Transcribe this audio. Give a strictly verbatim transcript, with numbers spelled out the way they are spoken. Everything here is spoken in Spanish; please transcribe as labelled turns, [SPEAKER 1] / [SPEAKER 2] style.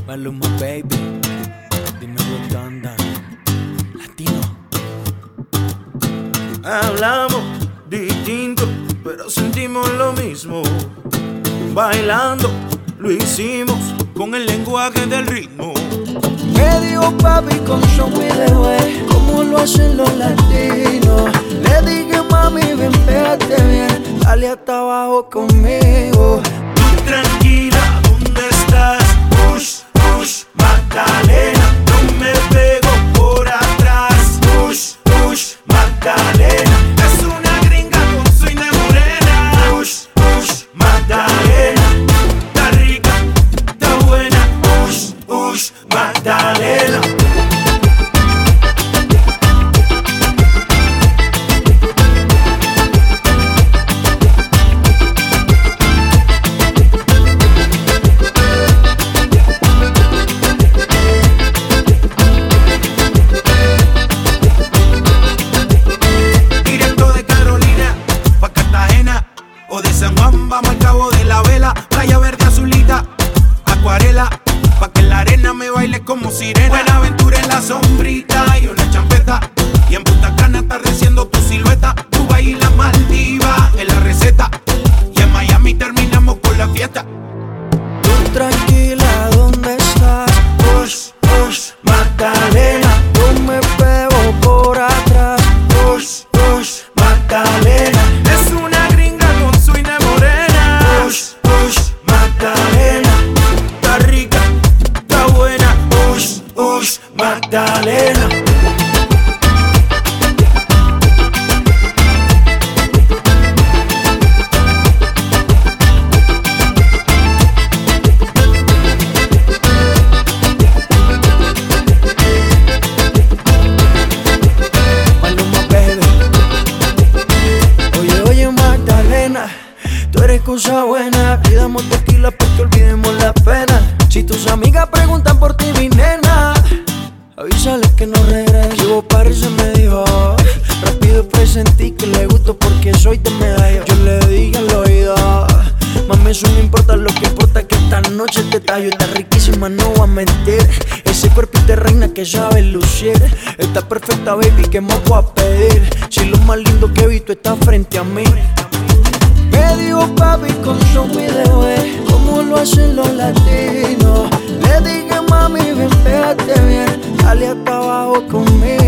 [SPEAKER 1] Maluma, baby. Dímelo, Tanda. Latino.
[SPEAKER 2] Hablamos distinto, pero sentimos lo mismo. Bailando, lo hicimos con el lenguaje del ritmo.
[SPEAKER 3] Me dijo papi con show me dejó, como lo hacen los latinos. Le dije mami ven pégate bien, dale hasta abajo conmigo.
[SPEAKER 2] Tú tranquila, ¿dónde estás? Push, push, Magdalena. No me pego por atrás. Push, push, Magdalena. Es una gringa con swing de morena. Push, push, Magdalena. Está rica, está buena. Push, push, Magdalena. Vamos al Cabo de la Vela, playa verde azulita, acuarela, pa' que en la arena me baile como sirena. Buena aventura en la sombrita y una champeta, y en Punta Cana atardeciendo tu silueta. Tú bailas Maldiva en la receta, y en Miami terminamos con la fiesta.
[SPEAKER 3] Tú tranquila, ¿dónde estás?
[SPEAKER 2] Push, push, Magdalena.
[SPEAKER 3] Yo me pego por atrás.
[SPEAKER 2] Push, push, Magdalena. Es una gringa con swing de morena. Push, push, Magdalena. Está rica, está buena. Push, push, Magdalena.
[SPEAKER 3] Tú eres cosa buena, pidamos tequila pa' que olvidemos la pena. Si tus amigas preguntan por ti, mi nena, avísales que no regreso. Que vos parece me dijo, rápido presentí que le gusto porque soy de medallo. Yo le dije al oído, mami eso no importa, lo que importa es que esta noche te tallo. Está riquísima, no voy a mentir, ese cuerpito de reina que sabe lucir. Está perfecta baby, ¿qué más voy a pedir? Si lo más lindo que he visto está frente a mí. Me dijo papi con su video, como lo hacen los latinos. Le dije mami ven pégate bien, dale hasta abajo conmigo.